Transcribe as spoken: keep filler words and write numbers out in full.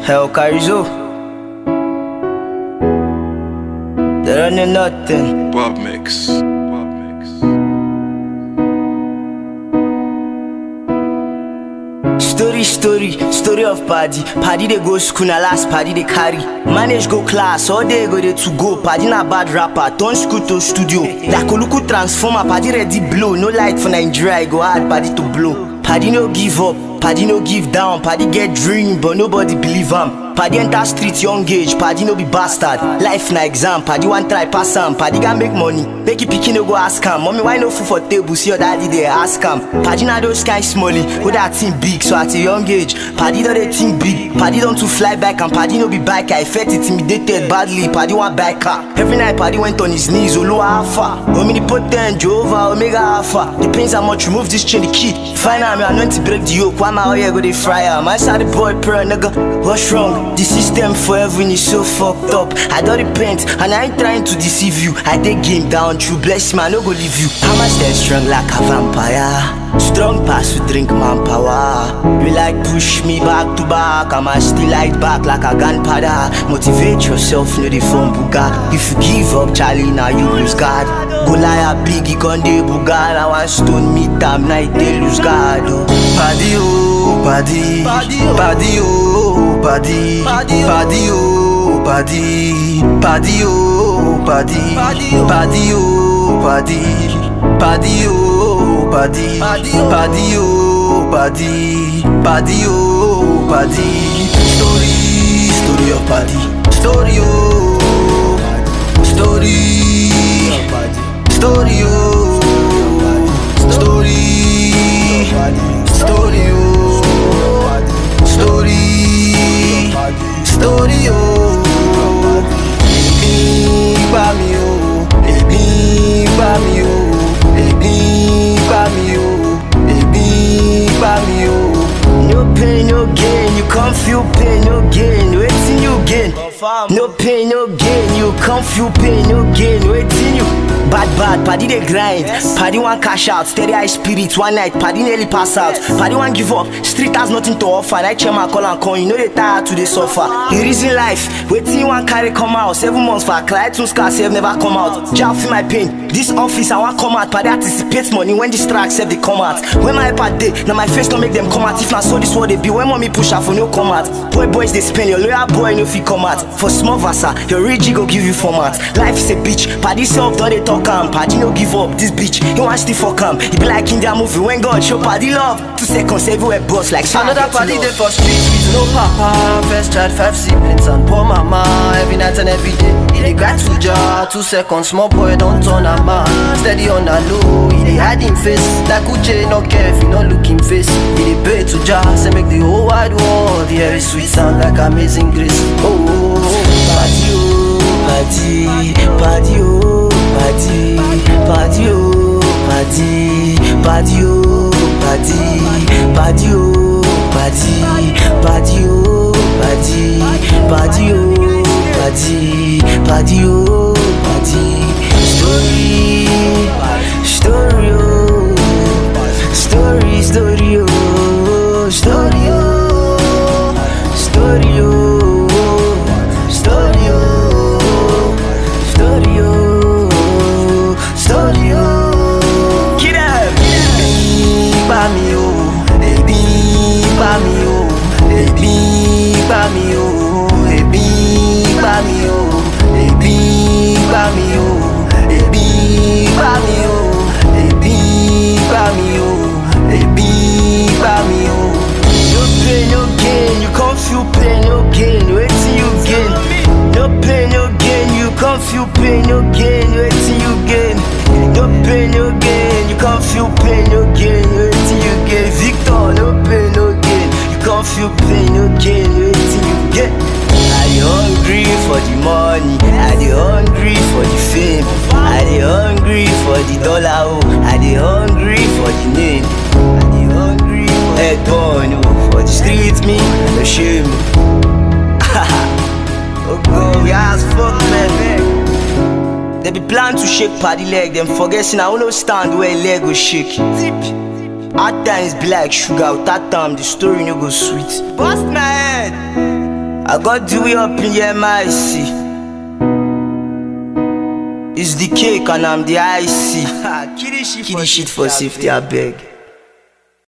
Hell Carizo. There ain't nothing. Bob Mix. Bob Mix. Story, story, story of party. Party they go school, na last party they carry. Manage go class, all day go there to go. Party na bad rapper, turn school to studio. Like Oluku transformer, party ready blow. No light for Nigeria, go hard party to blow. Party no give up, party no give down. Party get dream, but nobody believe am. Paddy enter street young age, paddy no be bastard. Life na exam, paddy want try pass am. Paddy can make money, make it pikin no go ask am. Mommy why no food for table, see your daddy there ask am. Paddy na those kind smally, who that think big. So at a young age, paddy don't they think big. Paddy don't to fly back and paddy no be biker. I felt intimidated badly, paddy want buy car. Every night paddy went on his knees, Olo Alpha, omnipotent, Jehovah, Omega Alpha. Depends how much remove this chain the key. Find out me I know to break the yoke. Why my oh yeah go they fry am? I saw the boy prayer nigga, what's wrong? The system for everyone is so fucked up. I don't repent and I ain't trying to deceive you. I take game down true, bless me, I no go leave you. I'm a stay strong like a vampire. Strong pass we drink manpower. You like push me back to back, I'm a still light back like a gunpowder. Motivate yourself, no the phone buga. If you give up, Charlie, now you lose God. Go lie a biggie conde buga. I want stone me time night they lose God. Oh. Paddy oh, paddy, paddy oh, paddy, paddy oh, paddy, paddy oh, paddy, paddy oh, paddy, paddy oh, paddy, paddy oh, paddy, paddy oh, paddy. Story, story of paddy, story oh, story, story oh, story, story oh, story, story oh. Ebi pa mi o, ebi pa mi o, ebi pa mi o, ebi pa mi o. No pain, no gain, you can't feel pain, no gain. Waiting you gain. No pain, no gain, you can't feel pain, no gain. Waiting you. Bad, bad, paddy they grind. Yes. Paddy want cash out, steady high spirits. One night, paddy nearly pass out. Yes. Paddy want give up, street has nothing to offer. Night chairman call and call, you know they tired to the suffer. The reason life, waiting you want carry come out. Seven months for a client, two scars have never come out. Jail feel my pain. This office I want come out, paddy anticipates money when this tracks have they come out. When my iPad day, now my face don't make them come out. If not so this what they be, when mommy push out for no come out. Boy boys they spend, your lawyer boy no if you come out. For small vasa, your rigi go give you format. Life is a bitch, paddy self don't they talk. Paddy no give up, this bitch, he wants to fuck him. He be like in that movie when God show paddy love. Two seconds everywhere boss like another paddy they for streets with no papa. First child, five siblings and poor mama. Every night and every day, he dey grateful jar. Two seconds, small boy don't turn a man. Steady on the low, he dey hide him face. Like Uche no care if you no look him face. He dey pay to jar, say make the whole wide world hear his sweet sound like Amazing Grace. Oh, oh, oh. Paddy oh, paddy, paddy oh. Paddy, paddy oh, paddy, paddy oh, paddy, paddy oh, paddy, paddy oh, paddy, paddy oh, paddy, paddy oh, paddy. Story, story oh, story, story oh, story oh, story oh. Feel pain, no gain, waiting you gain. No pain, no gain, you can't feel pain, no gain, waiting you gain. Victor, no pain, no gain, you can't feel pain, no gain, waiting you gain. Are you hungry for the money? Are you hungry for the fame? Are you hungry for the dollar? Oh, are you hungry for the name? Are you hungry for head born? Oh, for the street, me, no shame. Oh God, we as fuck, man. They be plan to shake paddy leg, them forgetting I no stand where leg go shake. At times be like sugar, without time the story no go sweet. Bust my head. I got the way up in the M I C. It's the cake and I'm the I C. Kiddie shit for safety, I beg.